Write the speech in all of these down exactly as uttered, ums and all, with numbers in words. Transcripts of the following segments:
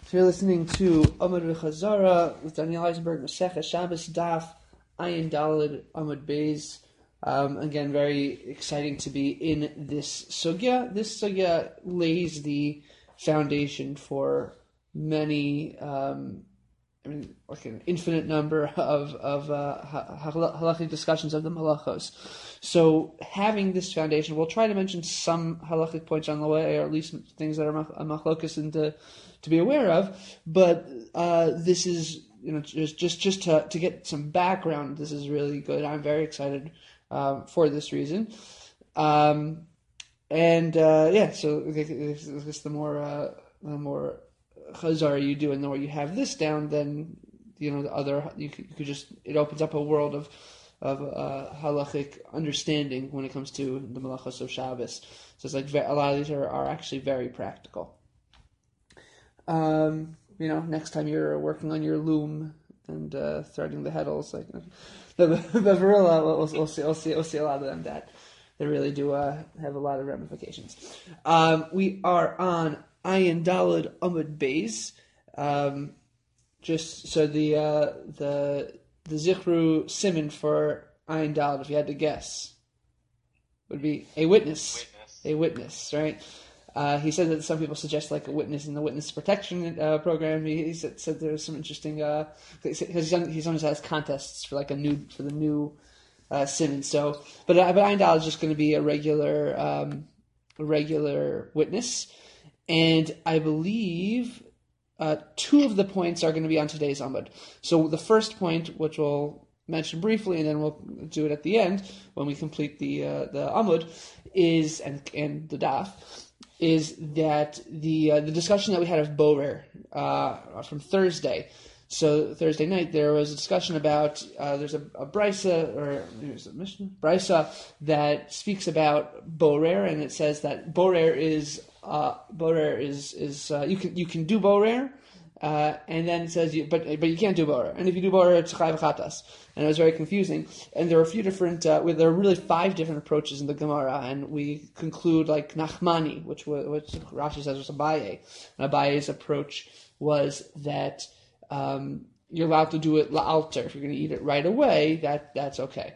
So you're listening to Amud Chazara with Daniel Eisenberg, Masechah Shabbos Daf Ayin Daled Amud Beis. Um, again, very exciting to be in this sugya. This sugya lays the foundation for many, um, I mean, like an infinite number of of uh, halachic discussions of the malachos. So, having this foundation, we'll try to mention some halachic points on the way, or at least things that are machlokas and to to be aware of. But uh, this is, you know, just just just to to get some background. This is really good. I'm very excited um, for this reason. Um, and uh, yeah, so I guess the more uh, the more chazar you do, and the more you have this down, then you know the other you could, you could just it opens up a world of of uh, halachic understanding when it comes to the malachos of Shabbos. So it's like a lot of these are, are actually very practical. Um, you know, next time you're working on your loom and uh, threading the heddles, like the the varilla, we'll, we'll see, we'll see, we'll see a lot of them that they really do uh, have a lot of ramifications. Um, we are on Ayin Daled Amud Beis. Um, just so the uh, the the Zichru Simon for Ayin Daled, if you had to guess, would be a witness. Witness. A witness, right? Uh, he said that some people suggest like a witness in the witness protection uh, program. He, he said, said there's some interesting because uh, he's on he's on has contests for like a new for the new uh, Simon. So, but uh, but Ayin Daled is just going to be a regular um, a regular witness, and I believe uh, two of the points are going to be on today's Amud. So the first point, which we'll mention briefly, and then we'll do it at the end when we complete the uh, the Amud, is and and the Daf. Is that the uh, the discussion that we had of Borer uh, from Thursday. So Thursday night there was a discussion about uh, there's a, a brisa or there's a Mishnah brisa that speaks about Borer, and it says that Borer is uh, Borer is is uh, you can you can do Borer. Uh, and then it says, you, but but you can't do borer. And if you do borer, it's chai v'chatas. And it was very confusing. And there were a few different, uh, there are really five different approaches in the Gemara. And we conclude like Nachmani, which was, which Rashi says was Abaye. And Abaye's approach was that um, you're allowed to do it la'alter. If you're going to eat it right away, that that's okay.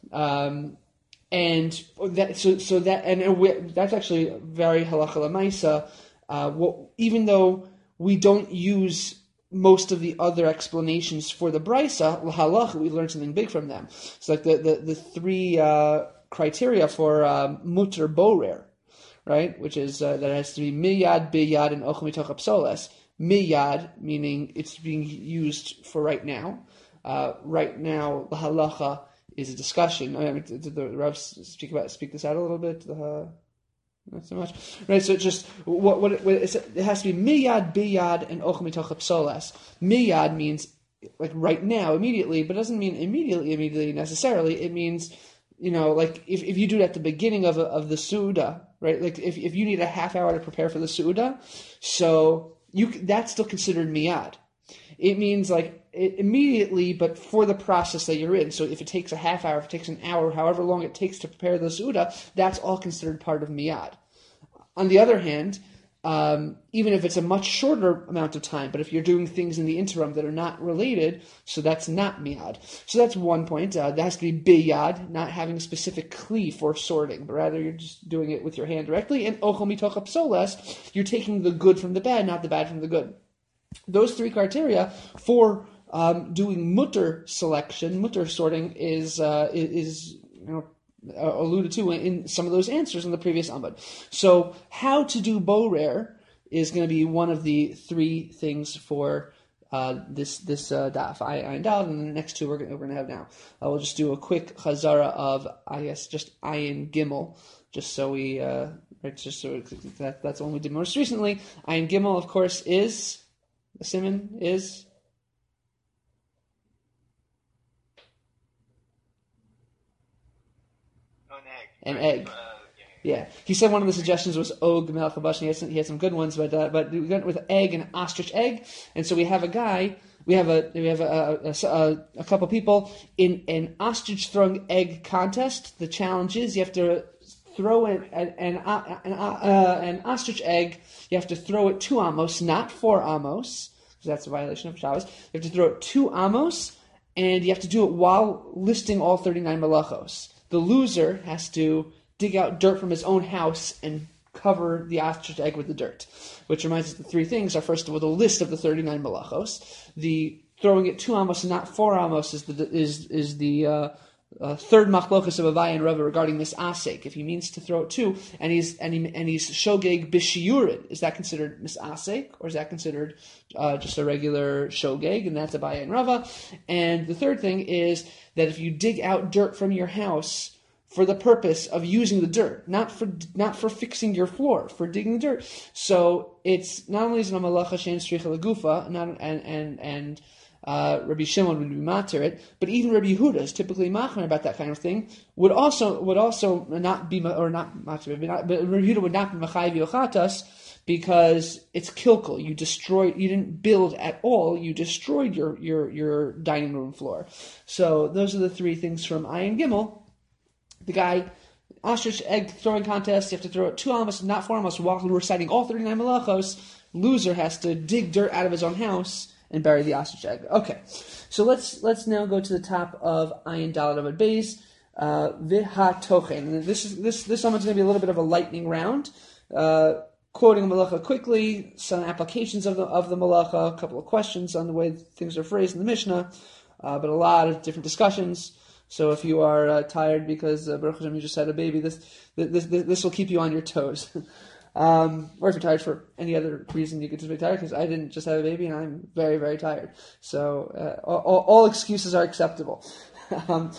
Um, and that so so that and we, that's actually very halacha l'maisa. Uh, what even though we don't use most of the other explanations for the brisa, l'halach, we learn something big from them. It's like the, the, the three uh, criteria for um, muter borer, right? Which is uh, that it has to be miyad, biyad, and ochel mitoch apsoles. Miyad, meaning it's being used for right now. Uh, right now, l'halacha is a discussion. I mean, did the Rav speak about speak this out a little bit? Uh, Not so much, right? So it just what what, it, what it, it has to be miyad, biyad, and ochel mitoch psolas. Miyad means like right now, immediately, but doesn't mean immediately, immediately necessarily. It means, you know, like if, if you do it at the beginning of a, of the suuda, right? Like if if you need a half hour to prepare for the suuda, so you that's still considered miyad. It means like it, immediately, but for the process that you're in. So if it takes a half hour, if it takes an hour, however long it takes to prepare the suuda, that's all considered part of miyad. On the other hand, um, even if it's a much shorter amount of time, but if you're doing things in the interim that are not related, so that's not miyad. So that's one point. Uh, that has to be biyad, not having a specific kli for sorting, but rather you're just doing it with your hand directly. And ochel mitoch psolas, you're taking the good from the bad, not the bad from the good. Those three criteria for um, doing mutter selection, mutter sorting, is uh, is you know uh, alluded to in some of those answers in the previous Amud. So, how to do borer is going to be one of the three things for uh, this this uh, daf Ayin Daled, and the next two we're going, we're going to have now. Uh, we'll just do a quick chazara of I guess just Ayin Gimel, just so we uh, right, just so that that's the one we did most recently. Ayin Gimel, of course, is. The simon is an egg. An right? egg. Uh, yeah. Yeah. He said one of the suggestions was og melech habash. He had some, he had some good ones, but uh, but we went with egg and ostrich egg, and so we have a guy. We have a we have a a, a, a couple people in an ostrich throwing egg contest. The challenge is you have to throw it an an, an, uh, an ostrich egg. You have to throw it two amos, not four amos, because that's a violation of Shabbos. You have to throw it two amos, and you have to do it while listing all thirty-nine malachos. The loser has to dig out dirt from his own house and cover the ostrich egg with the dirt. Which reminds us the three things are, first of all, the list of the thirty-nine malachos. The throwing it two amos and not four amos is the is is the uh, uh, third machlokas of Avai and Rava regarding this asek. If he means to throw it two, and he's and he and he's shogeg b'shiyurid, is that considered misasek, or is that considered uh, just a regular shogeg? And that's Avai and Rava. And the third thing is that if you dig out dirt from your house for the purpose of using the dirt, not for not for fixing your floor, for digging dirt. So it's not only is it a malacha shein stricha legufa, not and and and uh, Rabbi Shimon would be matir it, but even Rabbi Yehuda is typically machmer about that kind of thing. Would also would also not be or not matir, but Rabbi Yehuda would not be machayiv yochatas because it's kilkel. You destroyed. You didn't build at all. You destroyed your your your dining room floor. So those are the three things from Ayin Gimel. The guy, ostrich egg throwing contest, you have to throw it two amos, not four amos, while reciting all thirty-nine malachos. Loser has to dig dirt out of his own house and bury the ostrich egg. Okay, so let's let's now go to the top of Ayin Daled Amud Beis, Viha Tochen. And this is this this one's going to be a little bit of a lightning round, uh, quoting malacha quickly, some applications of the of the malacha, a couple of questions on the way things are phrased in the Mishnah, uh, but a lot of different discussions. So if you are uh, tired because uh, Baruch Hashem you just had a baby, this this this, this will keep you on your toes. um, or if you're tired for any other reason, you could just be tired, because I didn't just have a baby and I'm very very tired. So uh, all, all excuses are acceptable. um,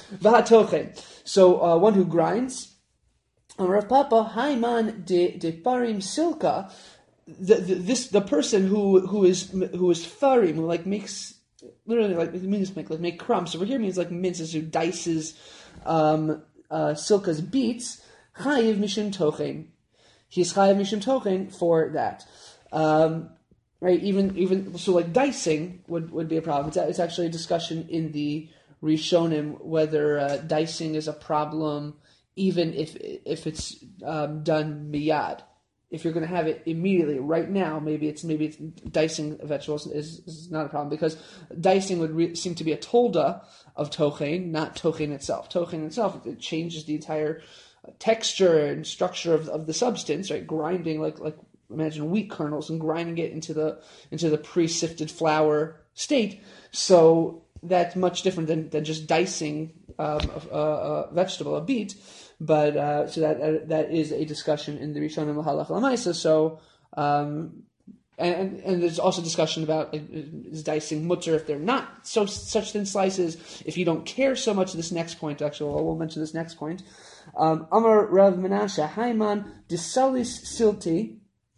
so uh, one who grinds. Rav Papa Haiman de de farim silka. The, the, this the person who who is who is farim, who like makes. Literally, like it means make like make crumbs. Over here means like minces, who dices um, uh, silka's beets. Chayiv mishum tochen. He's chayiv mishum tochen for that. Um, right? Even even so, like dicing would, would be a problem. It's, it's actually a discussion in the Rishonim whether uh, dicing is a problem, even if if it's um, done miyad. If you're going to have it immediately, right now, maybe it's maybe it's dicing vegetables is, is not a problem, because dicing would re- seem to be a tolda of tochen, not tochen itself. Tochen itself, it changes the entire texture and structure of, of the substance, right? Grinding like like imagine wheat kernels and grinding it into the into the pre-sifted flour state. So that's much different than, than just dicing um, a, a, a vegetable, a beet. But uh, so that uh, that is a discussion in the Rishonim L'Halach L'Maisa. So um, and and there's also discussion about like, is dicing mutter if they're not so such thin slices. If you don't care so much, this next point actually, we'll mention this next point. Um, Amar Rav Menashe Haiman Disalis Silti,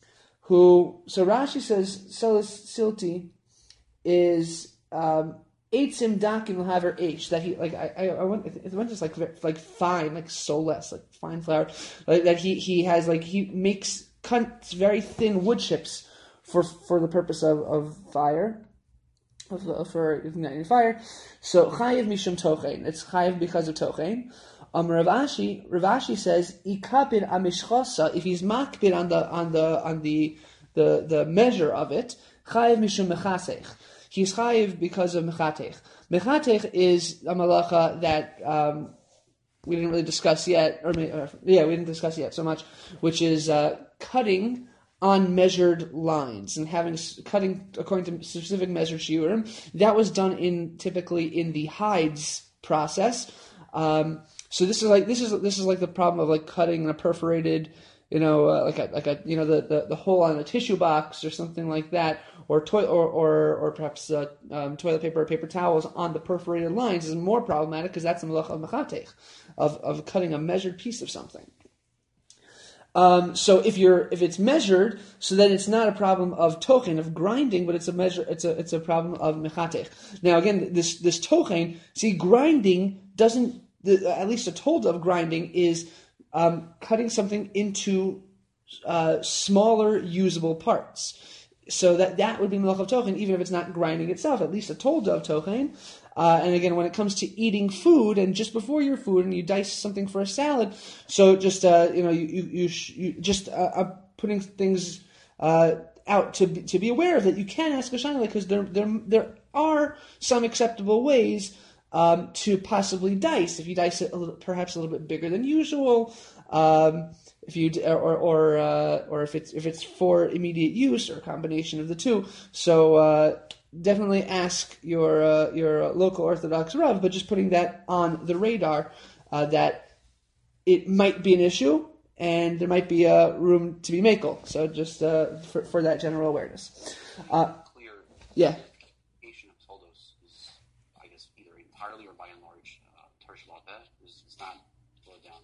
who so Rashi says Salis Silti is. Um, Eitzim dakim will have her H, that he like I I, I went it went just like like fine like soulless like fine flour, like that he he has like he makes cuts very thin wood chips for for the purpose of, of fire of uh, for igniting fire. So chayiv mishum tochen, it's chayiv because of tochen. Um, Rav Ashi Rav Ashi says ikapir amishchasa, if he's makbir on the on the on the the the measure of it, chayiv mishum mechasech. He's chayiv because of mechatech. Mechatech is a malacha that um, we didn't really discuss yet, or uh, yeah, we didn't discuss yet so much, which is uh, cutting on measured lines and having cutting according to specific measured shiurim. That was done in typically in the hides process. Um, so this is like this is this is like the problem of like cutting a perforated. You know, uh, like a like a you know the, the, the hole on a tissue box or something like that, or toilet or or or perhaps uh, um, toilet paper or paper towels on the perforated lines is more problematic, because that's the malacha of mechatech, of of cutting a measured piece of something. Um, so if you're if it's measured, so then it's not a problem of tochen, of grinding, but it's a measure it's a it's a problem of mechatech. Now again, this this tochen, see, grinding doesn't the, at least a told of grinding is. Um, cutting something into uh, smaller usable parts. so that, that would be Melech of Tochen, even if it's not grinding itself, at least a Tolda of Tochen. Uh, and again, when it comes to eating food, and just before your food, and you dice something for a salad, so just, uh, you know, you, you, you, you just uh, uh, putting things uh, out to be, to be aware of that. You can ask a Shaila, because there, there, there are some acceptable ways um, to possibly dice. If you dice it a little, perhaps a little bit bigger than usual, um, if you or or uh, or if it's if it's for immediate use, or a combination of the two. So uh, definitely ask your uh, your local Orthodox Rav, but just putting that on the radar uh, that it might be an issue and there might be a room to be makel. So just uh, for for that general awareness. Uh, Clear. Yeah. Application of Toldos is, I guess, either entirely or by and large uh, Tersh Lopet. It's, it's not slowed down.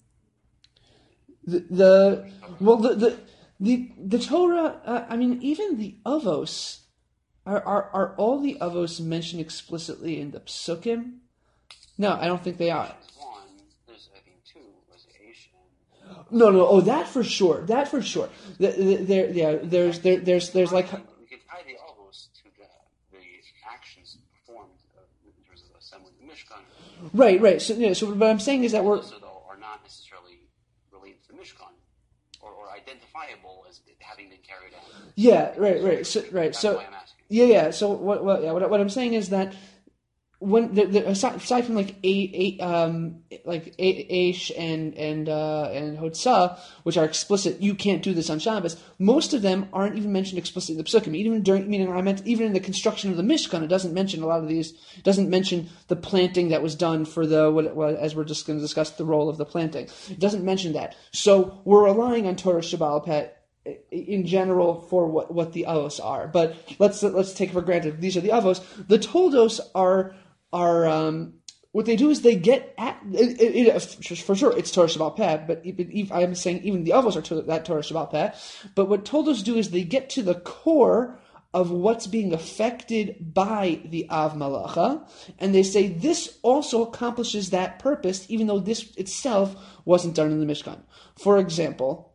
The, the well the the the, the Torah. Uh, I mean, even the Avos. Are, are are all the avos mentioned explicitly in the psukim? No, I don't think they are. One, there's I think two, was Asian. No, no, oh, that for sure, that for sure. The, the, there, yeah, there's there, there's there's like. We could tie the avos to the the actions performed uh, in terms of assembling the Mishkan. Right, right. So, yeah, so what I'm saying is that we're also though are not necessarily related to the Mishkan or, or identifiable as having been carried out. Yeah, right, right. So, right, That's so. why I'm asking. Yeah, yeah. So what? What? Yeah. What, what I'm saying is that when the, the, aside, aside from like a, a um like Aish and and uh, and Hotzah, which are explicit, you can't do this on Shabbos. Most of them aren't even mentioned explicitly in the Psukim. Even during, meaning I meant even in the construction of the Mishkan, it doesn't mention a lot of these. It doesn't mention the planting that was done for the what, what as we're just going to discuss the role of the planting. It doesn't mention that. So we're relying on Torah Shabbal Pet in general for what, what the avos are, but let's let's take for granted these are the avos. The toldos are are um, what they do is they get at it, it, it, for sure it's Torah Shabbat Peh, but even, I'm saying even the avos are to that Torah Shabbat Peh. But what toldos do is they get to the core of what's being affected by the Av Malacha, and they say this also accomplishes that purpose, even though this itself wasn't done in the Mishkan. For example.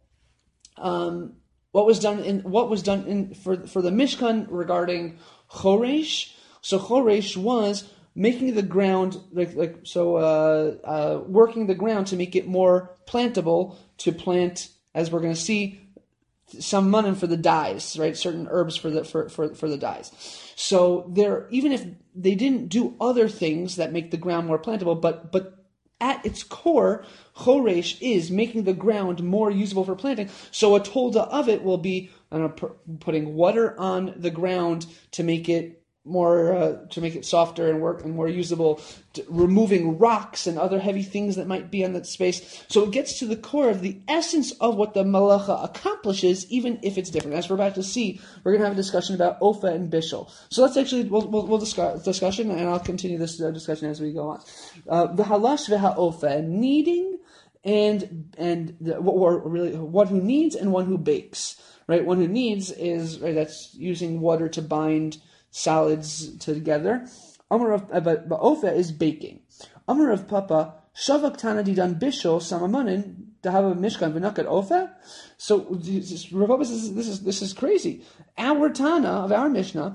Um, what was done in what was done in for for the Mishkan regarding Choresh? So Choresh was making the ground like like so uh, uh, working the ground to make it more plantable to plant, as we're going to see, some manan for the dyes, right? Certain herbs for the for, for, for the dyes. So there, even if they didn't do other things that make the ground more plantable, but but at its core, Choresh is making the ground more usable for planting. So a tolda of it will be I don't know, putting water on the ground to make it more uh, to make it softer and work and more usable, to, removing rocks and other heavy things that might be on that space. So it gets to the core of the essence of what the malacha accomplishes, even if it's different. As we're about to see, we're going to have a discussion about Ofa and Bishul. So let's actually we'll we'll, we'll discuss discussion, and I'll continue this uh, discussion as we go on. Uh, the halash v'ha'ofa, kneading and and the, or really one who kneads and one who bakes. Right, one who kneads is right. That's using water to bind solids together. Amar of but Ofa is baking. Amar of Papa Shavak Tana Didan Bishul Samamanin Dahava Mishkan V'Nakat Ofa. So this, this is this is this is crazy. Our Tana of our Mishnah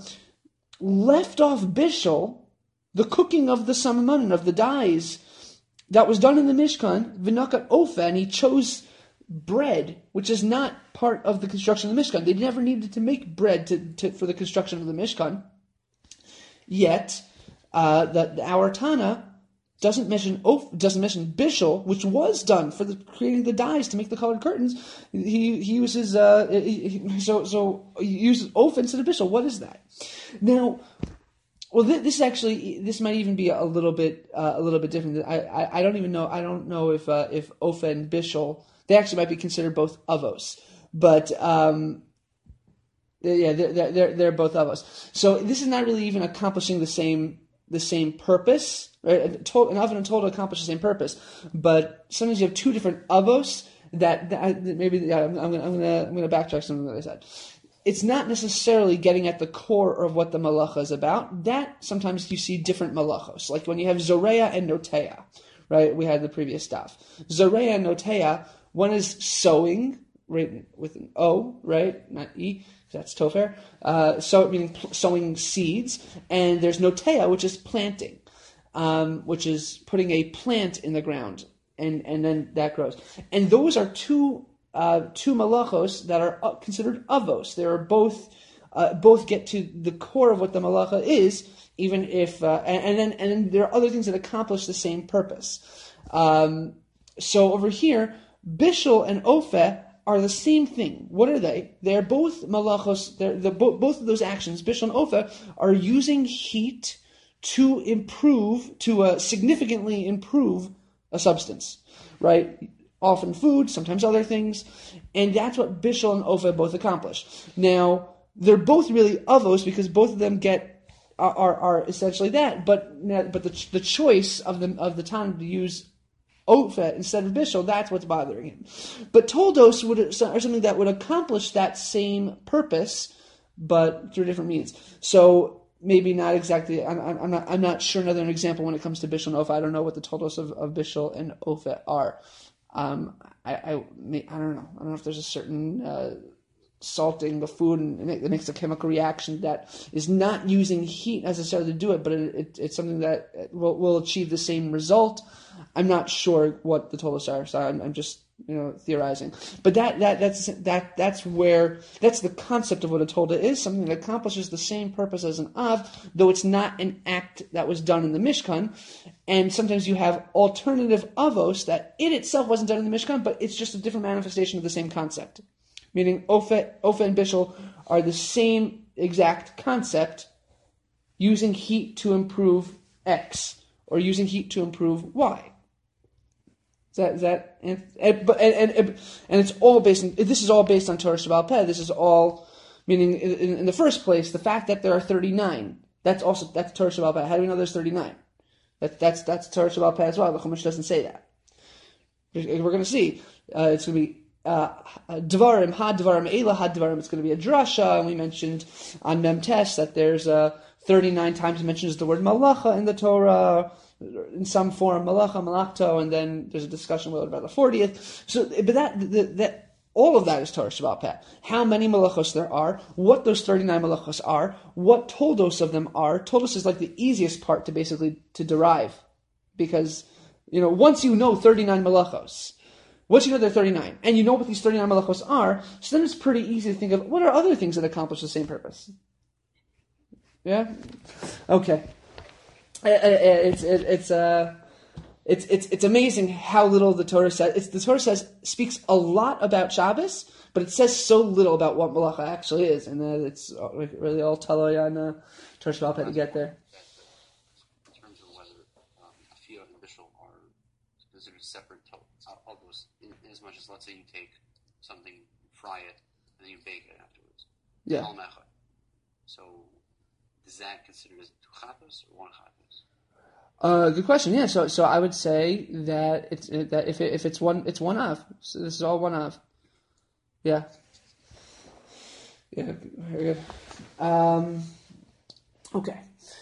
left off Bishul, the cooking of the Samamanin, of the dyes that was done in the Mishkan V'Nakat Ofa, and he chose bread, which is not part of the construction of the Mishkan. They never needed to make bread to, to, for the construction of the Mishkan. Yet, uh, the, the our Tana doesn't mention Of, doesn't mention Bishul, which was done for the creating the dyes to make the colored curtains. He he uses uh, he, so so he uses Of instead of Bishul. What is that? Now, well, this, this actually this might even be a little bit uh, a little bit different. I, I I don't even know. I don't know if uh, if Ofa and Bishul, they actually might be considered both avos, but um, yeah, they're, they're they're both avos. So this is not really even accomplishing the same the same purpose, right? An oven and tolda accomplish the same purpose, but sometimes you have two different avos that, that maybe yeah, I'm, I'm gonna I'm gonna I'm gonna backtrack something that I said. It's not necessarily getting at the core of what the malacha is about. That sometimes you see different malachos, like when you have zoreya and noteya, right? We had the previous stuff. Zoreya and noteya. One is sowing, right, with an O, right, not E. That's tofer. Uh, so meaning pl- sowing seeds, and there's notea, which is planting, um, which is putting a plant in the ground, and, and then that grows. And those are two uh, two malachos that are uh, considered avos. They are both uh, both get to the core of what the malacha is, even if uh, and, and then and then there are other things that accomplish the same purpose. Um, so over here, bishul and opheh are the same thing. What are they? They're both malachos. They're the both of those actions, bishul and opheh, are using heat to improve, to uh, significantly improve a substance, right? Often food, sometimes other things, and that's what bishul and opheh both accomplish. Now, they're both really avos because both of them get are are, are essentially that, but but the the choice of the of the time to use opheh instead of bishul, that's what's bothering him. But toldos would are something that would accomplish that same purpose, but through different means. So maybe not exactly. I'm, I'm not. I'm not sure. Another example when it comes to bishul and opheh. I don't know what the toldos of, of bishul and opheh are. Um, I, I, I don't know. I don't know if there's a certain uh, salting the food and it makes a chemical reaction that is not using heat necessarily to do it, but it, it, it's something that will, will achieve the same result. I'm not sure what the toldos are, so I'm, I'm just you know theorizing. But that that that's that that's where that's the concept of what a tolda is, something that accomplishes the same purpose as an av, though it's not an act that was done in the Mishkan. And sometimes you have alternative avos that it itself wasn't done in the Mishkan, but it's just a different manifestation of the same concept. Meaning opheh, opheh and bishul are the same exact concept, using heat to improve X or using heat to improve Y. Is that, is that and, and, and, and, and it's all based on, this is all based on Torah Sheba'al Peh. This is all, meaning in, in the first place, the fact that there are thirty-nine, that's also, that's Torah Sheba'al Peh. How do we know there's thirty-nine? That, that's, that's Torah Sheba'al Peh as well. The Chumash doesn't say that. We're going to see, uh, it's going to be, uh, Dvarim, Had Dvarim, Eila Had Dvarim, it's going to be a drasha, and we mentioned on Mem Tes that there's, uh, thirty-nine times mentions the word malacha in the Torah, in some form, malacha, malakto, and then there's a discussion about the fortieth. So, but that, that, that all of that is Torah Sheba'al Peh. How many malachos there are, what those thirty-nine malachos are, what toldos of them are. Toldos is like the easiest part to basically to derive, because you know once you know thirty-nine malachos, once you know there are thirty-nine, and you know what these thirty-nine malachos are, so then it's pretty easy to think of what are other things that accomplish the same purpose. Yeah, okay. It's it, it's uh it's it's it's amazing how little the Torah says. It's, the Torah says speaks a lot about Shabbos, but it says so little about what malacha actually is, and uh, it's really all taloi on uh, Torah Sheba'al Peh to get there. In terms of whether um, afiyah and bishul are considered separate of those, in, in as much as let's say you take something, fry it, and then you bake it afterwards. Yeah. So is that considered as two chatos or one chatos? Uh, good question. Yeah, so so I would say that it's that if it, if it's one it's one av. So this is all one av. Yeah. Yeah. Very good. Um, okay.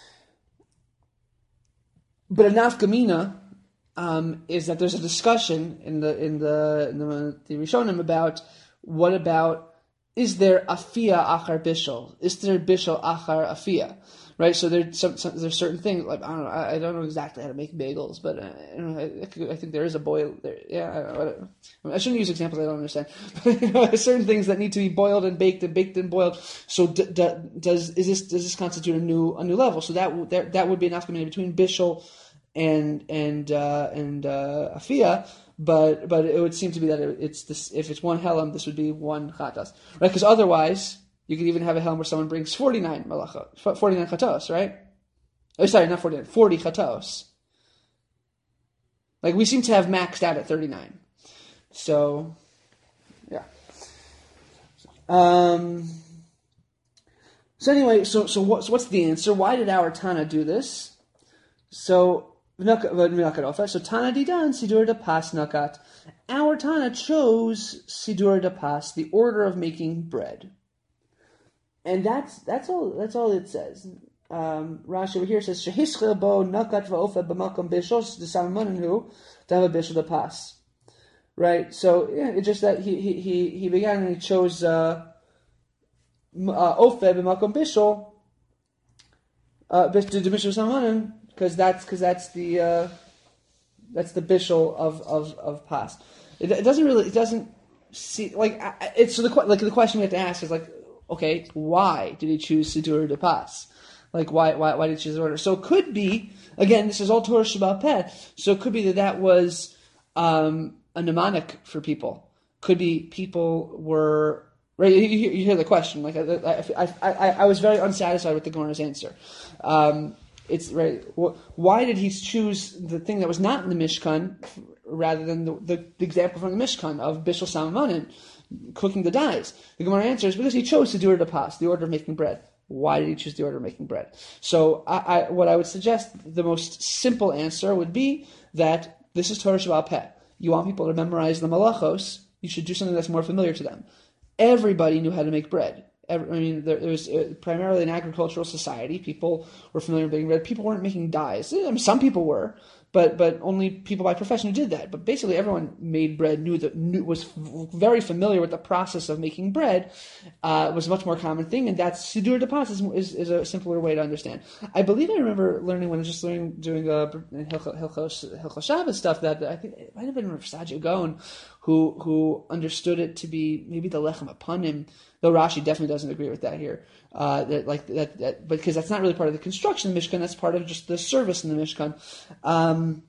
But a nafkamina um, is that there's a discussion in the in the in the, the Rishonim about what about is there afia achar bishul? Is there bishul achar afia? Right, so there's some, some there's certain things like I don't know I, I don't know exactly how to make bagels, but uh, you know, I, I think there is a boil there. Yeah, I, don't know, I, I shouldn't use examples I don't understand. But you know, there's certain things that need to be boiled and baked and baked and boiled. So d- d- does is this does this constitute a new a new level? So that that, that would be an afkamina between bishul and and uh, and uh, afia. But but it would seem to be that it, it's this if it's one helam, this would be one chatas, right? Because otherwise. You could even have a helm where someone brings forty-nine malachot, forty-nine chatos, right? Oh, sorry, not forty-nine, forty chatos. Like we seem to have maxed out at thirty-nine. So, yeah. Um. So anyway, so so what's what's the answer? Why did our Tana do this? So so Tana didan sidur da pas nakat. Our Tana chose sidur da pas, the order of making bread. And that's that's all that's all it says. Um, Rashi over here says shehischel bo nakat va'ofa b'makom bishos d'samamonenu dava bishol da pas. Right. So yeah, it's just that he he he he began and he chose uh, uh, Ofed b'makom bishul, uh, bishul samanim, because that's because that's the uh, that's the bishul of of of pas. It, it doesn't really. It doesn't see like it's so the like the question we have to ask is like, okay, why did he choose Sidur de Pas? Like why why why did he choose the order? So it could be again. This is all Torah Sheba'al Peh. So it could be that that was um, a mnemonic for people. Could be people were right. You, you hear the question. Like I I, I I was very unsatisfied with the Gemara's answer. Um, It's right. Why did he choose the thing that was not in the Mishkan rather than the, the, the example from the Mishkan of Bishul Samamanin, cooking the dyes? The Gemara answers because he chose to do it pas, the order of making bread. Why did he choose the order of making bread? So, I, I, what I would suggest, the most simple answer would be that this is Torah Sheba'al Peh. You want people to memorize the malachos, you should do something that's more familiar to them. Everybody knew how to make bread. I mean, there, there was uh, primarily an agricultural society. People were familiar with making bread. People weren't making dyes. I mean, some people were, but but only people by profession who did that. But basically, everyone made bread, knew that knew, was f- very familiar with the process of making bread. Uh, it was a much more common thing, and that's Sidur de Pas is, is, is a simpler way to understand. I believe I remember learning when I was just learning doing uh, Hilchos Shabbos stuff that, that I think it might have been Rav Sadia Gaon who who understood it to be maybe the Lechem Apanim. Though Rashi definitely doesn't agree with that here, uh, that like that, that, because that's not really part of the construction of the Mishkan. That's part of just the service in the Mishkan. Um,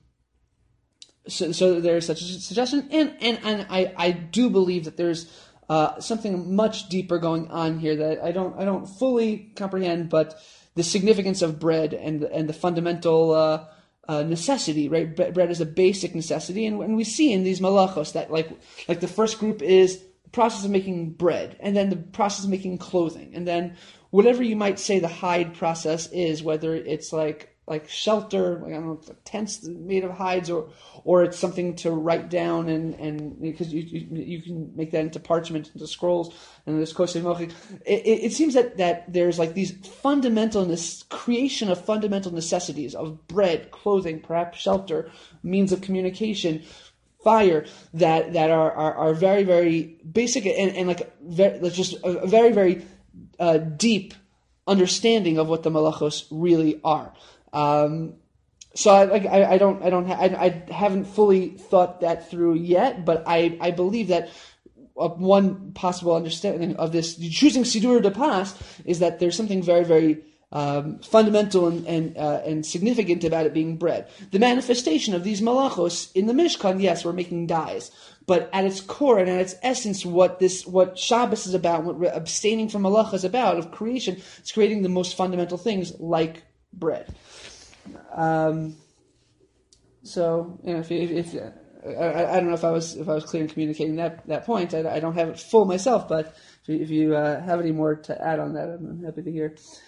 so, so there's such a suggestion, and and and I, I do believe that there's uh, something much deeper going on here that I don't I don't fully comprehend, but the significance of bread and and the fundamental uh, uh, necessity, right? Bread is a basic necessity, and, and we see in these malachos that like like the first group is process of making bread, and then the process of making clothing, and then whatever you might say the hide process is, whether it's like like shelter, like I don't know, tents made of hides, or or it's something to write down, and and because you you, you can make that into parchment, into scrolls, and there's kosei mochi. It, it, it seems that that there's like these fundamental this creation of fundamental necessities of bread, clothing, perhaps shelter, means of communication, fire that that are, are, are very very basic and, and like very, just a, a very very uh, deep understanding of what the malachos really are. Um, so I like I, I don't I don't ha- I, I haven't fully thought that through yet, but I, I believe that uh, one possible understanding of this choosing Sidur de Pas is that there's something very very Um, fundamental and and, uh, and significant about it being bread. The manifestation of these malachos in the Mishkan, yes, we're making dyes, but at its core and at its essence, what this what Shabbos is about, what abstaining from malacha is about, of creation, it's creating the most fundamental things like bread. Um, so, you know, if, if, if I, I don't know if I was if I was clear in communicating that that point. I, I don't have it full myself, but if you, if you uh, have any more to add on that, I'm happy to hear.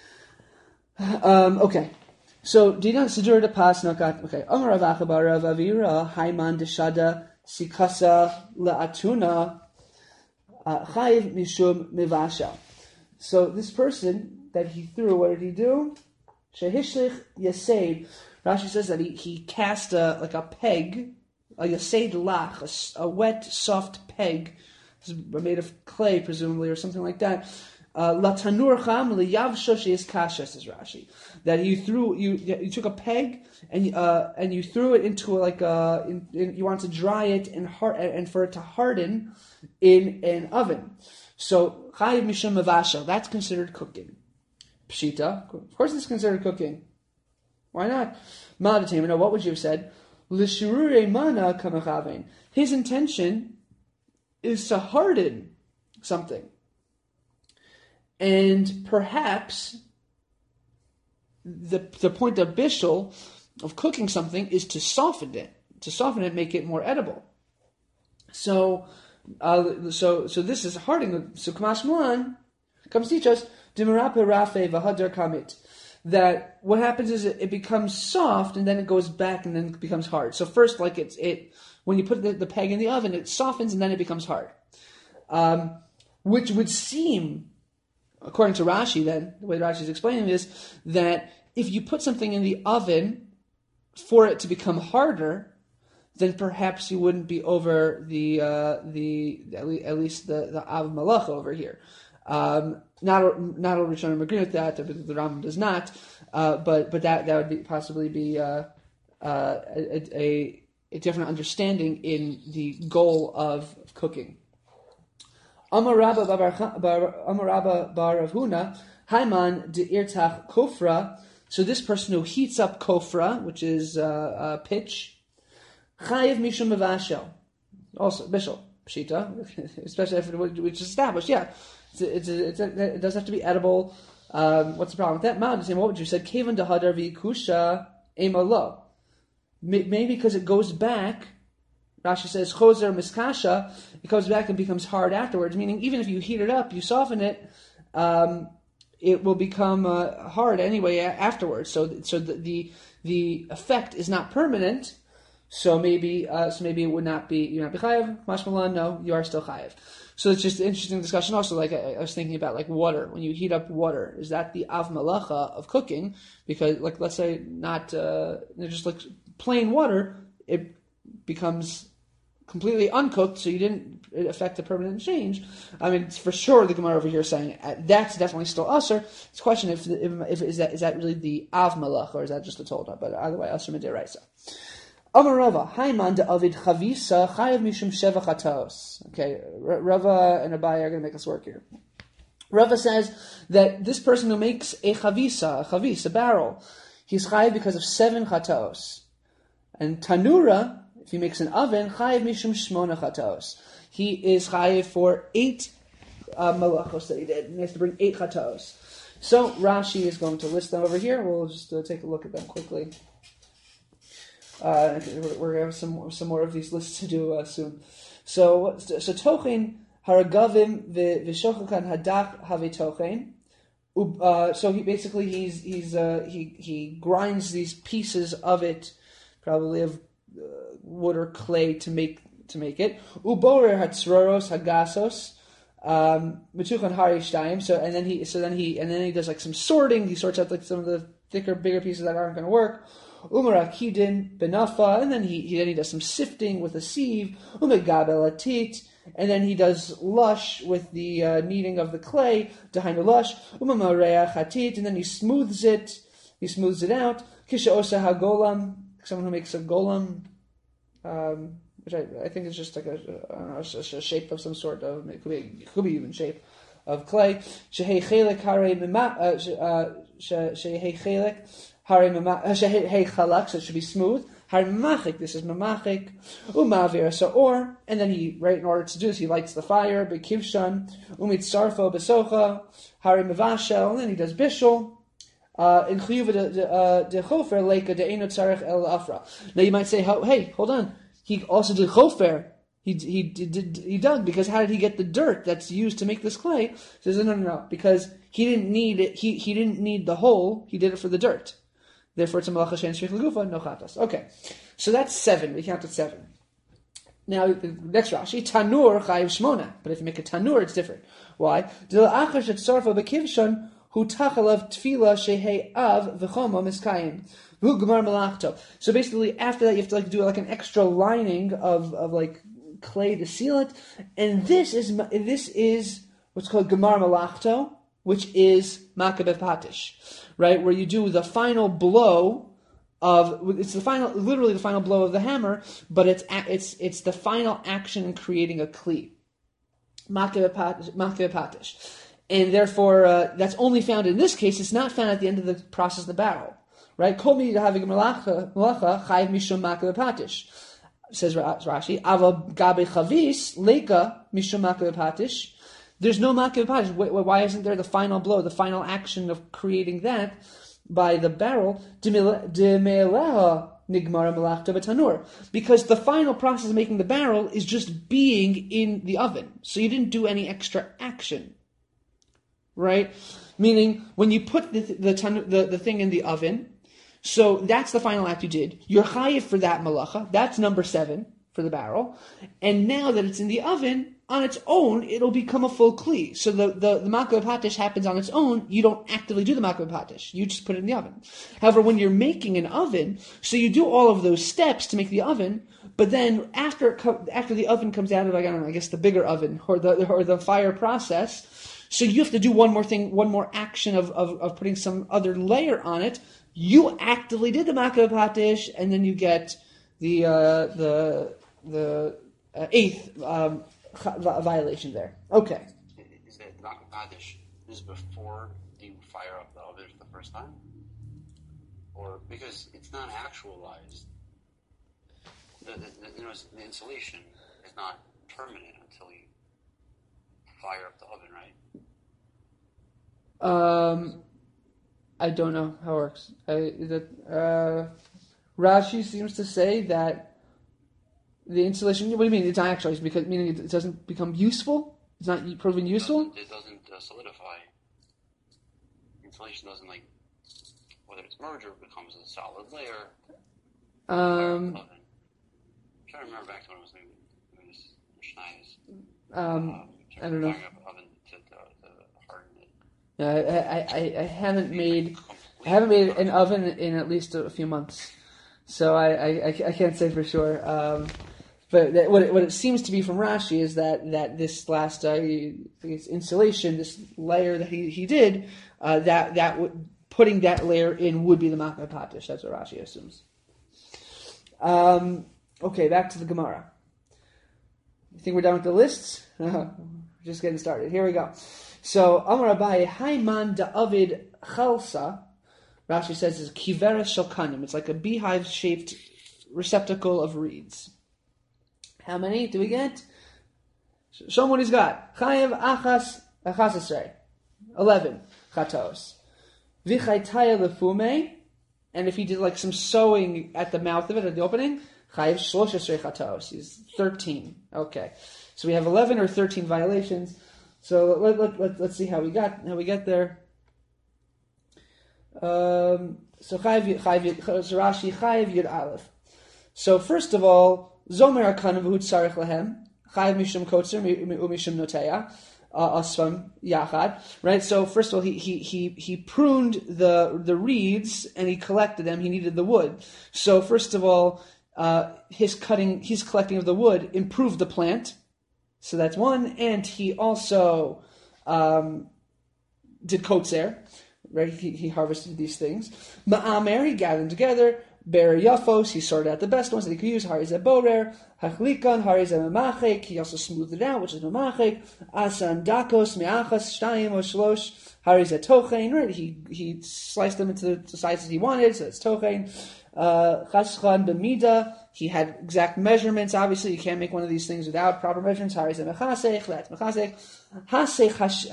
Um, okay, so Dinan Sidur de Pas Nakat. Okay, Amar Rav Achabar Rav Avira Haiman Deshada Sikasa Laatuna Chayiv Mishum Mivasha. So this person that he threw, what did he do? Shehishlich Yaseid. Rashi says that he, he cast a like a peg, a Yaseid lach, a, a wet soft peg, made of clay presumably or something like that. Latanur cham liyavsha sheis kasha, says Rashi. That you threw you you took a peg and uh, and you threw it into like a in, in, you want to dry it and hard and for it to harden in an oven. So chayiv mishum mavasha, that's considered cooking. Pshita, of course, it's considered cooking. Why not? Ma'adatim. What would you have said? L'shirure mana kamachavein. His intention is to harden something. And perhaps the the point of bishul, of cooking something, is to soften it, to soften it, make it more edible. So, uh, so, so this is hardening. So, Kamash Mulan comes teach us dimarape rafe v'hadar kamit. That what happens is it, it becomes soft and then it goes back and then it becomes hard. So first, like it's it when you put the, the peg in the oven, it softens and then it becomes hard, um, which would seem, according to Rashi, then, the way Rashi is explaining this, that if you put something in the oven for it to become harder, then perhaps you wouldn't be over the, uh, the at least the, the Av Malach over here. Um, not not all Rishonim agree with that. The, the Rambam does not, uh, but but that that would be, possibly be uh, uh, a, a a different understanding in the goal of cooking. Amar Rabba bar Rav Huna, Haiman de irtach kofra. So this person who heats up kofra, which is uh, uh, pitch, chayiv mishum mevashel. Also bishul pshita, especially if it, which is established. Yeah, it's a, it's a, it's a, it does have to be edible. Um, what's the problem with that? Ma'am, what would you say? Kevan dehadar v'yikusha emalo. Maybe because it goes back. Rashi says chozer miskasha. It goes back and becomes hard afterwards. Meaning, even if you heat it up, you soften it, um, it will become uh, hard anyway afterwards. So, so the, the the effect is not permanent. So maybe, uh, so maybe it would not be you not be chayav. Mashmalan, no, you are still chayav. So it's just an interesting discussion. Also, like I, I was thinking about, like water. When you heat up water, is that the av malacha of cooking? Because, like, let's say not uh, just like plain water, it becomes completely uncooked, so you didn't affect the permanent change. I mean, it's for sure the Gemara over here is saying uh, that's definitely still usher. It's a question if, if, if is that is that really the av malach or is that just the tolda? But either way, usher midiraisa. Amar Rava, Haiman de Avid Chavisa Chayav Mishum Sheva Chataos. Okay, Rava and Abai are going to make us work here. Rava says that this person who makes a chavisa, a chavis, a barrel, he's chayav because of seven chataos. And Tanura, if he makes an oven, chayav mishum shmona chataos. He is chayav for eight uh, malachos that he did, and he has to bring eight chataos. So Rashi is going to list them over here. We'll just uh, take a look at them quickly. Uh, we're going to have some some more of these lists to do uh, soon. So so tochin haragavim v'shochakan hadak have tochin. Uh, so he basically he's he's uh, he he grinds these pieces of it, probably of uh, wood or clay to make to make it. Uborer hatzroros hagasos. Metuchan hari shtayim. So and then he so then he and then he does like some sorting. He sorts out like some of the thicker, bigger pieces that aren't going to work. Umarakidin benafa, and then he, he then he does some sifting with a sieve. Umegabel atit, and then he does lush with the uh, kneading of the clay. Dahainu lush. Umamareach atit, and then he smooths it. He smooths it out. Kisha osa hagolam, someone who makes a golem, um, which I, I think is just like a, I don't know, a, a shape of some sort of it could be it could be even shape of clay. Shehei chelik hare mima shehei chelik. Hari hey chalak, so it should be smooth. Hari mamachik, this is mamachik. Umavir sa'or, and then he, right, in order to do this, he lights the fire. Bekivshan, umit sarfo besocha. Hari mavashel, and then he does bishul. Uh, in chiyuv de chofer leika de eno tzarech el afra. Now you might say, hey, hold on. He also did chofer. He he did he dug because how did he get the dirt that's used to make this clay? He says no no no because he didn't need it. He he didn't need the hole. He did it for the dirt. Therefore, it's a malacha shein shvich legufa, no chatas. Okay, so that's seven. We counted seven. Now, the next Rashi, tanur chayiv shmona. But if you make a tanur, it's different. Why? Dil achar shetzarfa bekivshon hu tachalav tefila shehei av v'choma miskayim v'hu gemar malachto. So basically, after that, you have to like do like an extra lining of of like clay to seal it, and this is this is what's called gemar malachto, which is makabev patish. Right, where you do the final blow of it's the final, literally the final blow of the hammer, but it's it's it's the final action in creating a kli, makeh patish, and therefore uh, that's only found in this case. It's not found at the end of the process of the barrel, right? Kol mi having malacha malacha chayiv mishum makeh patish, says Rashi. Ava gabe chavis leika mishum makeh patish. There's no makeh patish. Why isn't there the final blow, the final action of creating that by the barrel? Deme'eleha nigmara malachta b'tanur. Because the final process of making the barrel is just being in the oven. So you didn't do any extra action. Right? Meaning, when you put the the, the, the thing in the oven, so that's the final act you did. You're chayiv for that malacha. That's number seven for the barrel. And now that it's in the oven, on its own, it'll become a full kli. So the, the, the makeh patish happens on its own. You don't actively do the makeh patish. You just put it in the oven. However, when you're making an oven, so you do all of those steps to make the oven, but then after after the oven comes out of, I don't know, I guess the bigger oven, or the or the fire process, So you have to do one more thing, one more action of, of, of putting some other layer on it. You actively did the Makeh Patish, and then you get the uh, the the uh, eighth um, violation there. Okay. Is that the Makeh Patish is before you fire up the oven for the first time? Or because it's not actualized, the, the, the, you know, the insulation is not permanent until you fire up the oven, right? Um, I don't know how it works. I, that, uh, Rashi seems to say that the insulation. What do you mean? It's not actualized because meaning it doesn't become useful. It's not proven useful. It doesn't, it doesn't uh, solidify. Insulation doesn't like. Whether it's merged or it becomes a solid layer. Um, I'm trying to remember back to when I was doing this Schneider's. Um, um, I don't know. Firing up oven to, to, to harden it. Yeah, I, I, I, I haven't made I haven't made an oven in at least a few months, so I, I, I can't say for sure. Um, but that, what it, what it seems to be from Rashi is that, that this last uh, insulation, this layer that he he did, uh, that that would. Putting that layer in would be the Makeh Patish. That's what Rashi assumes. Um, okay, back to the Gemara. You think we're done with the lists? Just getting started. Here we go. So, Amar Abaye, Haiman da'avid chalsa, Rashi says is kiveres shalkanim. It's like a beehive-shaped receptacle of reeds. How many do we get? Show him what he's got. Chayev achas achas esrei. Eleven chatos. V'chaytaya lefume, and if he did like some sewing at the mouth of it, at the opening, chayiv shlosh esrei chatos. He's thirteen. Okay, so we have eleven or thirteen violations. So let, let, let, let's see how we got how we get there. Um, so chayiv chayiv Rashi chayiv yud aleph. So first of all, zomer akanav v'hu tzarich lahem chayiv mishum kotzer u'mishum noteya. Uh, asfam yachad, right? So first of all, he he he he pruned the the reeds and he collected them. He needed the wood. So first of all, uh, his cutting, his collecting of the wood improved the plant. So that's one, and he also um, did kotzer, right? He he harvested these things. Ma'amer, he gathered them together. Ber Yafos, he sorted out the best ones that he could use. Harizah Borer, Hachlikan, Harizah Memachek, he also smoothed it out, which is Memachek. Asan Dakos, Meachas, Shtayim, Oshlosh, Harizah Tochain, right? He he sliced them into the sizes he wanted, so it's Tochain. Uh, Chaschan Bemida, he had exact measurements. Obviously, you can't make one of these things without proper measurements. Harizah Mechasech, that's Mechasech. Hasech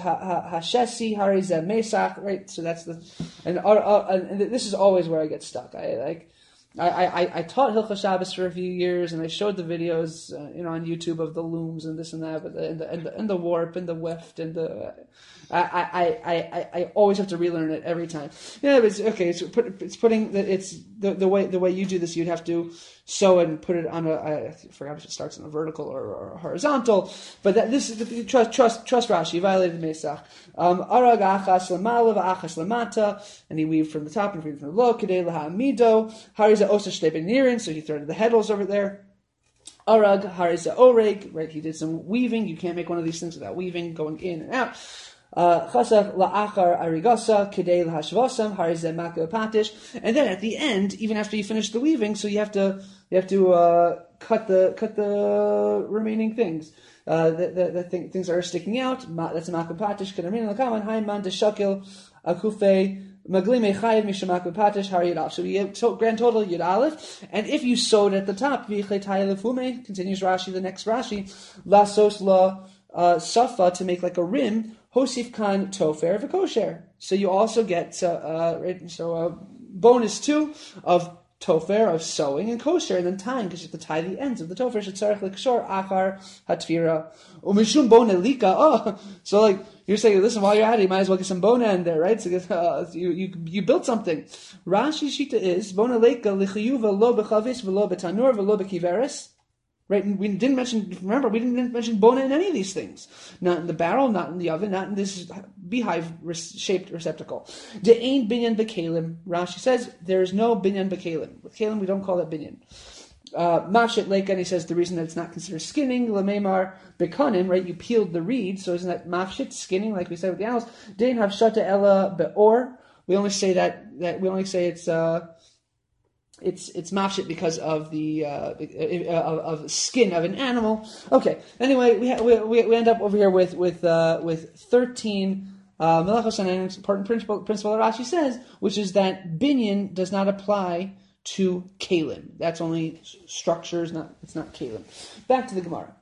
Hashesi, Harizah Mesach, right? So that's the, and, uh, uh, and this is always where I get stuck. I like, I, I, I taught Hilchos Shabbos for a few years, and I showed the videos, uh, you know, on YouTube of the looms and this and that, but the, and, the, and, the, and the warp and the weft and the, I, I, I, I, I always have to relearn it every time. Yeah, but it's okay. It's, put, it's putting that it's the the way the way you do this. You'd have to sew and put it on a. I forgot if it starts on a vertical or, or horizontal, but that this is trust trust trust Rashi. You violated the Mesach. Um, Arag achas lamala v'achas lamata, and he weaved from the top and weaved from the low. Kedei lahamido hariza osa shtei nirin. So he threaded the heddles over there. Arag hariza oreg. Right, he did some weaving. You can't make one of these things without weaving, going in and out. Chasach la'achar arigasa kedei lahashvasam harizeh makeh patish, and then at the end, even after you finish the weaving, so you have to you have to uh, cut the cut the remaining things. Uh, the the, the thing, things that are sticking out. That's a makeh patish. Kedamin lakaman hayman deshakil akufei maglime chayiv mishamakeh patish hariyad. So we have to, grand total yud aleph, and if you sewed at the top, v'chletay lefume, continues Rashi, the next Rashi, lasos la uh, safa, to make like a rim. Hosif kan tofer v'kosher. So you also get uh, uh, right, so uh, bonus two of tofer, of sewing, and kosher, and then tying, because you have to tie the ends of the tofer. Shetzarech l'kshor achar hatvira umishum bona lika. Oh, so like you're saying, listen, while you're at it, you might as well get some bona in there, right? So uh, you you you built something. Rashi shita is bona leka lichiyuva lo bechavis v'lo betanur v'lo bekiveres. Right, and we didn't mention. Remember, we didn't mention bona in any of these things. Not in the barrel, not in the oven, not in this beehive-shaped receptacle. De'ain binyan bekalim. Rashi says there is no binyan bekalim. With kalim, we don't call that binyan. Uh, Mashit Leka, and he says the reason that it's not considered skinning, Lamemar Bekanim, right? You peeled the reed, so isn't that Mafshit, skinning, like we said with the animals? Dain have Shata Ella Beor. We only say that, that we only say it's, uh, it's, it's Mafshit because of the, uh, of, of skin of an animal. Okay. Anyway, we, ha- we, we end up over here with, with, uh, with thirteen, uh, Melachos, and an important principle, principle that Rashi says, which is that binyan does not apply to kalim. That's only structures, not it's not kalim. Back to the Gemara.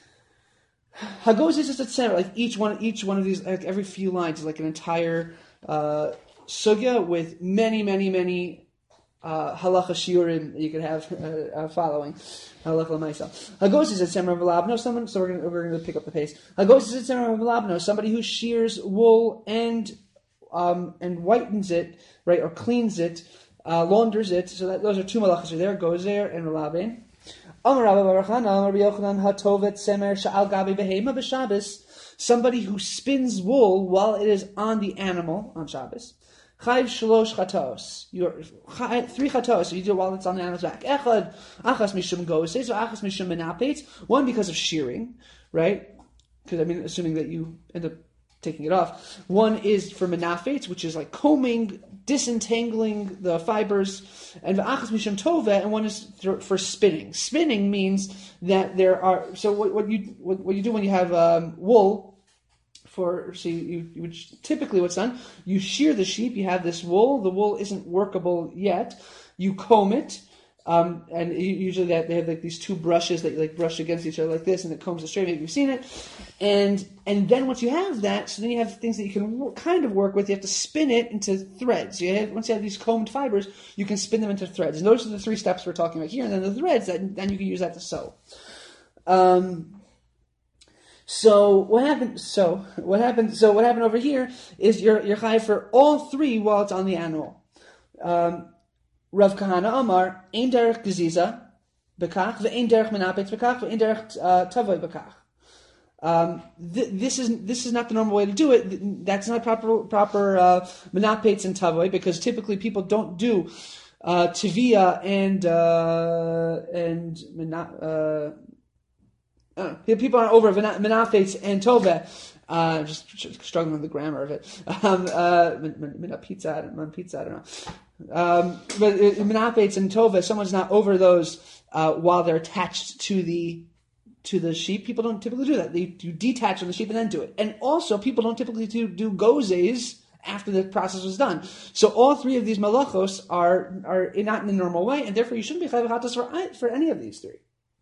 Hagos is just a center, like each one, each one of these, like every few lines is like an entire uh, sugya with many, many, many uh, halacha shiurim you could have uh, uh, following halacha l'maisa. Hagos is a semer v'labno. Someone, so we're going we're going to pick up the pace. Hagos is a semer v'labno. Somebody who shears wool and um, and whitens it, right, or cleans it. Uh, launders it, so that those are two malachas are there, goes there and Ralaben. Amar Rabbi Barachana, Amar Rabbi Yochanan, Hatovet Semer Sha'al Gabi Behema B'Shabbos. Somebody who spins wool while it is on the animal on Shabbos. Chayv Shalosh Chatos. You're three chatos. So you do it while it's on the animal's back. Echad Achas Mishum Goses or Achas Mishum Menapet. One because of shearing, right? Because I mean, assuming that you end up taking it off. One is for menafets, which is like combing, disentangling the fibers, and v'achas mishum tova, and one is for spinning. Spinning means that there are. So what, what you what, what you do when you have um, wool for so you, you would typically what's done, you shear the sheep. You have this wool. The wool isn't workable yet. You comb it. Um, and usually they have, they have like these two brushes that you like brush against each other like this, and it combs it straight. Maybe you've seen it. And and then once you have that, so then you have things that you can work, kind of work with. You have to spin it into threads. You have, once you have these combed fibers, you can spin them into threads. And those are the three steps we're talking about here. And then the threads, that then you can use that to sew. Um. So what happened? So what happened? So what happened over here is you're you're high for all three while it's on the animal. Um. Rav Kahana Amar, Ein derech geziza bekach, ve'ein derech menapetz bekach, ve'ein derech tavoy bekach. Um, th- this is this is not the normal way to do it. That's not proper proper uh, menapetz and tavoy, because typically people don't do uh, tivia and uh, and uh, uh, people aren't over menapetz and tove. Uh, just struggling with the grammar of it. Um, uh, pizza, pizza, I don't know. Um, but menapetz and tova, someone's not over those uh, while they're attached to the to the sheep. People don't typically do that. They do detach from the sheep and then do it. And also, people don't typically do, do gozes after the process was done. So all three of these malachos are are not in the normal way, and therefore you shouldn't be chayv chatos for for any of these three.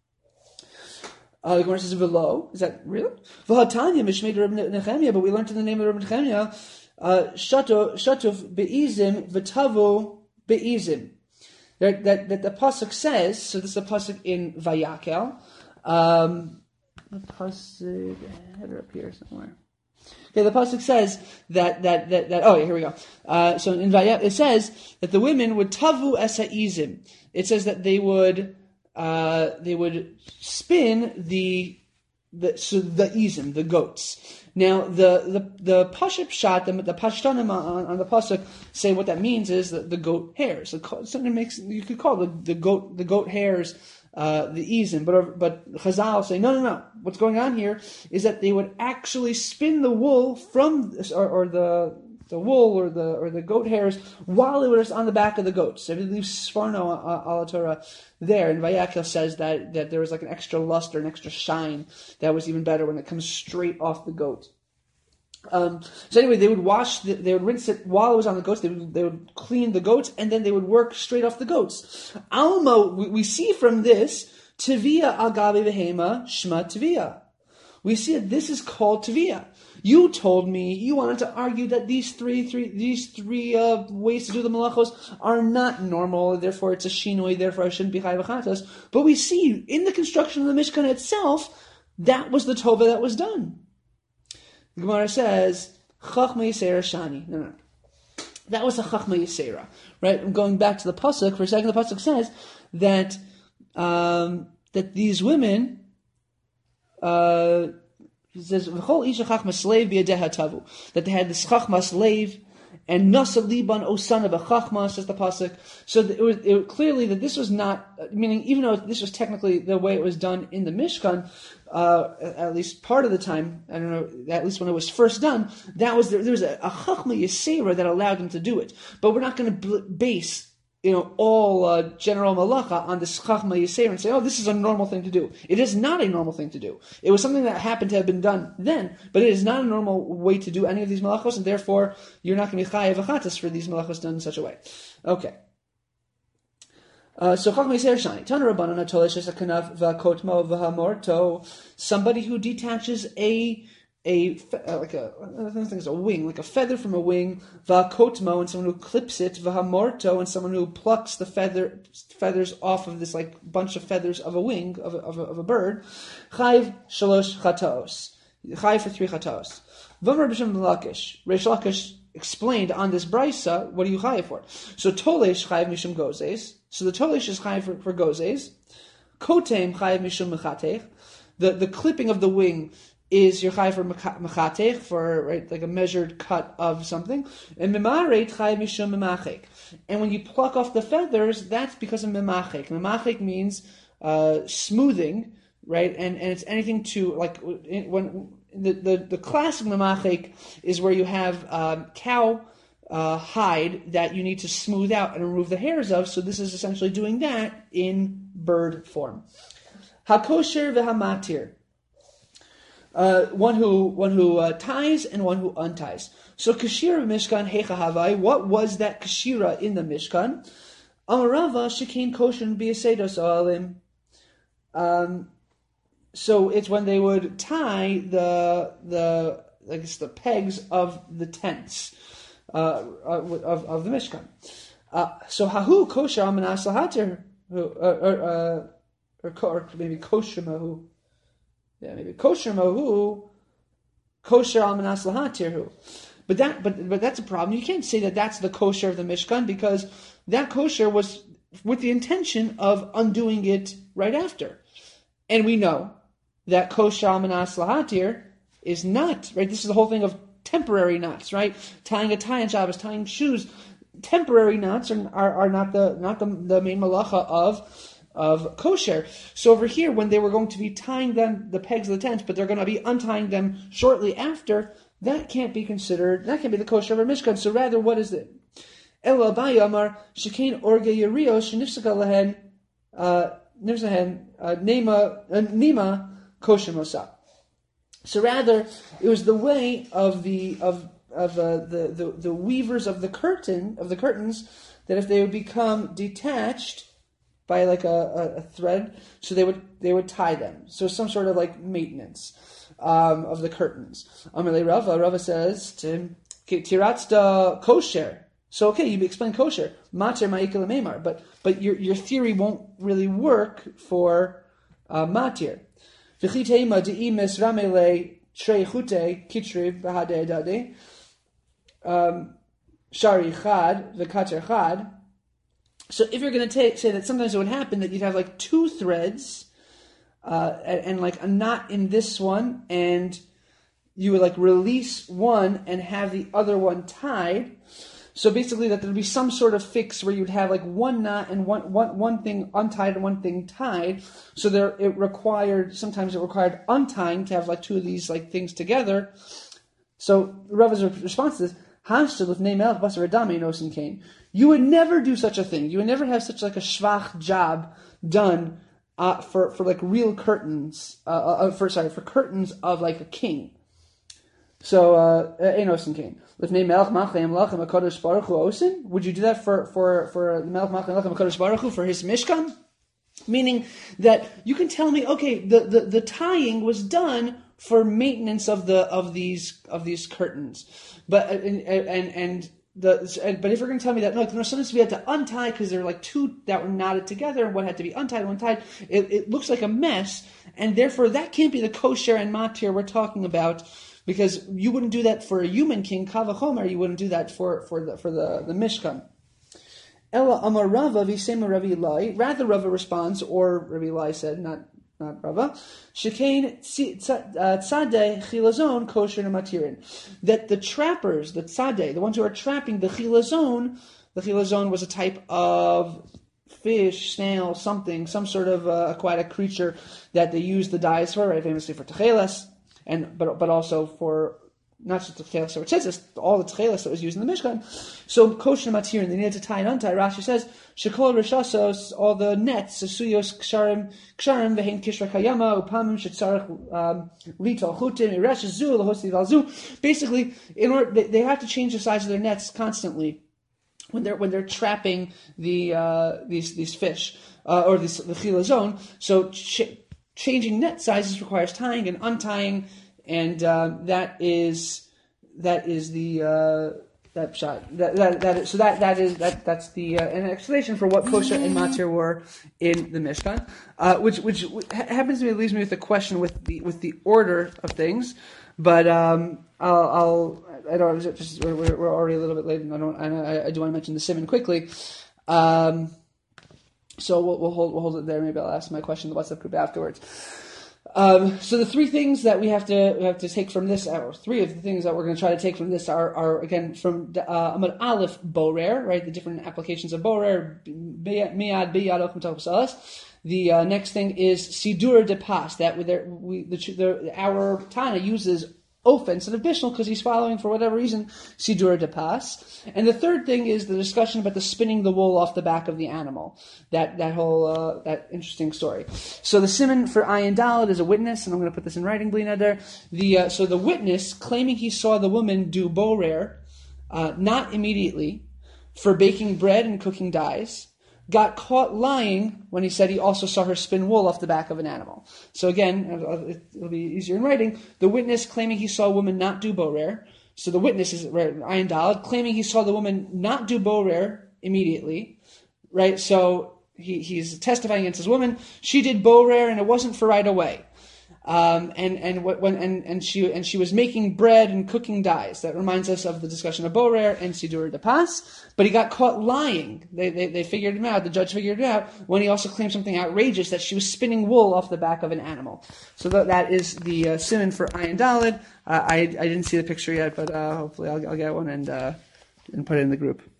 Uh, the Gemara says, "V'lo." Is that real? V'hatanya mishmei Rabbi Nechemia, but we learned in the name of Rabbi Nechemia, "Shato shatuf beizim v'tavo beizim." That that that the pasuk says. So this is a pasuk in Vayakel. Um, the pasuk I had it up here somewhere. Okay, the pasuk says that that that that. Oh, yeah, here we go. Uh, so in Vayakel it says that the women would tavu es ha'izim. It says that they would. Uh, they would spin the the so the izim, the goats. Now the the the pashup shot, the the pashtanim on, on the pasuk say what that means is the, the goat hairs. Something makes you could call the, the goat the goat hairs uh, the izim, but but Chazal say no no no. What's going on here is that they would actually spin the wool from or, or the the wool or the or the goat hairs while it was on the back of the goats. So if you leave Sforno ala Torah there, and Vayakel says that, that there was like an extra luster, an extra shine that was even better when it comes straight off the goat. Um, so anyway, they would wash, the, they would rinse it while it was on the goats. They would they would clean the goats, and then they would work straight off the goats. Alma, we, we see from this Tivia al gabi v'hema shma Tivia. We see that this is called Tivia. You told me you wanted to argue that these three, three, these three uh, ways to do the malachos are not normal. Therefore, it's a shinoi. Therefore, I shouldn't be chayv chatos. But we see in the construction of the Mishkan itself, that was the tova that was done. The Gemara says chachma yisera shani. No, no, that was a chachma yisera. Right. I'm going back to the pasuk for a second. The pasuk says that um, that these women. Uh, It says, that they had this chachma slave, and Nasa Liban Osana B'Chachma, says the pasuk. So it was, it was clearly that this was not, meaning even though this was technically the way it was done in the Mishkan, uh, at least part of the time, I don't know, at least when it was first done, that was there, there was a, a Chachma Yisera that allowed them to do it. But we're not going to base you know, all uh, general malacha on this chachma yisera and say, oh, this is a normal thing to do. It is not a normal thing to do. It was something that happened to have been done then, but it is not a normal way to do any of these malachos, and therefore you're not going to be chayav achatas for these malachos done in such a way. Okay. Uh, so chachma yisera shani. Tana rabbanon atolesh es hakanav v'akotmo v'hamorto. Somebody who detaches a A uh, like a I think it's a wing, like a feather from a wing, va'kotmo, and someone who clips it, v'hamorto, and someone who plucks the feather feathers off of this like bunch of feathers of a wing of a, of a, of a bird. Chayv shalosh chataos, chayv for three chataos. V'amar b'shem Lakish, Reish Lakish explained on this brisa what are you chayv for? So tolesh chayv mishum gozes. So the tolesh is chayv for, for gozes. Kotem chayv mishum mechatech. The the clipping of the wing is your chai for mechatech, for right like a measured cut of something, and mimareit chai mishum memachek. And when you pluck off the feathers, that's because of memachek. Memachek means uh, smoothing, right? And and it's anything to like when the the, the classic memachek is where you have um, cow uh, hide that you need to smooth out and remove the hairs of. So this is essentially doing that in bird form. Hakosher v'hamatir. Uh, one who one who uh, ties and one who unties. So kashira mishkan hecha havai. What was that kashira in the mishkan? Amarava shekin koshen biyasedos alim. Um, so it's when they would tie the the I guess the pegs of the tents uh, of of the mishkan. Uh, so hahu kosher amanas lahatir, or or or maybe kosher mahu. Yeah, maybe kosher mahu, kosher al manas lahatirhu. But that, but but that's a problem. You can't say that that's the kosher of the Mishkan because that kosher was with the intention of undoing it right after, and we know that kosher al manas lahatir is not right. This is the whole thing of temporary knots, right? Tying a tie on Shabbos, tying shoes. Temporary knots are are, are not the not the, the main malacha of. of kosher. So over here, when they were going to be tying them, the pegs of the tent, but they're going to be untying them shortly after, that can't be considered, that can't be the kosher of a Mishkan. So rather, what is it? Ela Abaye Amar, Shekain Orge Yerio, Shenifsaka Lahen, Nifsahen, Nema, Nima, Kosher Mosa. So rather, it was the way of the, of, of uh, the, the, the weavers of the curtain, of the curtains, that if they would become detached, by like a, a, a thread, so they would they would tie them. So some sort of like maintenance um, of the curtains. Amalei Rava, Rava says to Tiratzda kosher. So okay, you explain kosher. Mater ma'ikel meimar, but but your your theory won't really work for uh, matir. V'chitema deimes ramele trei chute kitri b'hadei dade shari chad v'kater chad. So if you're going to take, say that sometimes it would happen that you'd have like two threads uh, and, and like a knot in this one, and you would like release one and have the other one tied. So basically that there'd be some sort of fix where you'd have like one knot and one, one, one thing untied and one thing tied. So there it required, sometimes it required untying to have like two of these like things together. So Rava's response is, you would never do such a thing. You would never have such like a shvach job done uh, for for like real curtains. Uh, uh, for sorry for curtains of like a king. So Enos and King. Would you do that for for for the Melech Malchim Lechem HaKadosh Baruch Hu for his Mishkan? Meaning that you can tell me, okay, the, the, the tying was done for maintenance of the of these of these curtains, but and and, and the and, but if you're going to tell me that no, no, sometimes we had to untie because there were like two that were knotted together, and one had to be untied, one tied. It, it looks like a mess, and therefore that can't be the kosher and matir we're talking about, because you wouldn't do that for a human king, kavachomer. You wouldn't do that for for the for the the Mishkan. Ella Amar Rava v'sema Ravi Eli. Rather, Rava responds, or Ravi Eli said, not not Rava. Shekain tzadeh chilazon kosher matirin. That the trappers, the tzadeh, the ones who are trapping the chilazon, the chilazon was a type of fish, snail, something, some sort of uh, aquatic creature that they used the dyes for, right? Famously for techelas, and but but also for not just the techelas or tzitzis, all the techelas that was used in the Mishkan. So kosher matir, and they needed to tie and untie. Rashi says shekol rishasos, all the nets, suyos ksharim ksharim vehein kishra kayama upamim shetzarich litol chutim iresh zu lahosi valzu. Basically, in order they, they have to change the size of their nets constantly when they're when they're trapping the uh, these these fish uh, or this the chilazon. So ch- changing net sizes requires tying and untying, and uh, that is that is the uh, that shot that that, that is, so that that is that that's the uh, an explanation for what kosher and matir were in the Mishkan, uh, which which happens to me leaves me with a question with the with the order of things, but um, I'll. I'll I don't. Just, we're, we're already a little bit late, and I don't. I, I do want to mention the simon quickly. Um, so we'll, we'll hold. We'll hold it there. Maybe I'll ask my question in the WhatsApp group afterwards. Um, so the three things that we have to we have to take from this, or three of the things that we're going to try to take from this are, are again from uh, Amud Aleph Borer, right? The different applications of Borer, Miad, Biyad, Okum Topsalas. The uh, next thing is Sidur de Pas. That we, the, the our Tana uses Ofen instead of Bishnal because he's following, for whatever reason, Sidur de Pas. And the third thing is the discussion about the spinning the wool off the back of the animal. That that whole, uh, that interesting story. So the simon for Ayin Daled is a witness, and I'm going to put this in writing, Blina there. The, uh, so the witness, claiming he saw the woman do borer, uh, not immediately, for baking bread and cooking dyes, got caught lying when he said he also saw her spin wool off the back of an animal. So again, it'll be easier in writing. The witness claiming he saw a woman not do borer. So the witness is Ayin Daled, claiming he saw the woman not do borer immediately, right? So he, he's testifying against his woman. She did borer, and it wasn't for right away. Um, and and when and, and she and she was making bread and cooking dyes. That reminds us of the discussion of borer and sidur de pas. But he got caught lying. They, they they figured him out. The judge figured it out when he also claimed something outrageous, that she was spinning wool off the back of an animal. So that that is the uh, simon for Ayin Daled. Uh, I I didn't see the picture yet, but uh, hopefully I'll I'll get one and uh, and put it in the group.